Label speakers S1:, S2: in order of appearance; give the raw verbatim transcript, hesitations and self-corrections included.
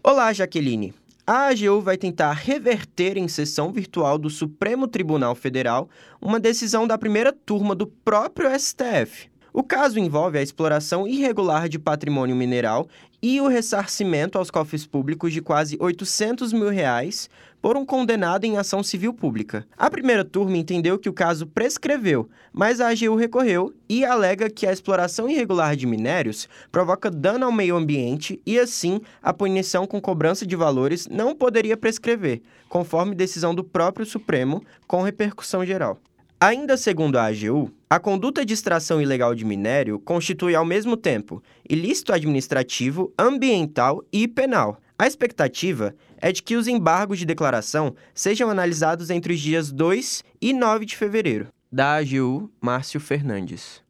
S1: Olá, Jaqueline. A AGU vai tentar reverter em sessão virtual do Supremo Tribunal Federal uma decisão da primeira turma do próprio S T F. O caso envolve a exploração irregular de patrimônio mineral e o ressarcimento aos cofres públicos de quase oitocentos mil reais por um condenado em ação civil pública. A primeira turma entendeu que o caso prescreveu, mas a AGU recorreu e alega que a exploração irregular de minérios provoca dano ao meio ambiente e, assim, a punição com cobrança de valores não poderia prescrever, conforme decisão do próprio Supremo, com repercussão geral. Ainda segundo a AGU, a conduta de extração ilegal de minério constitui ao mesmo tempo ilícito administrativo, ambiental e penal. A expectativa é de que os embargos de declaração sejam analisados entre os dias dois e nove de fevereiro. Da AGU, Márcio Fernandes.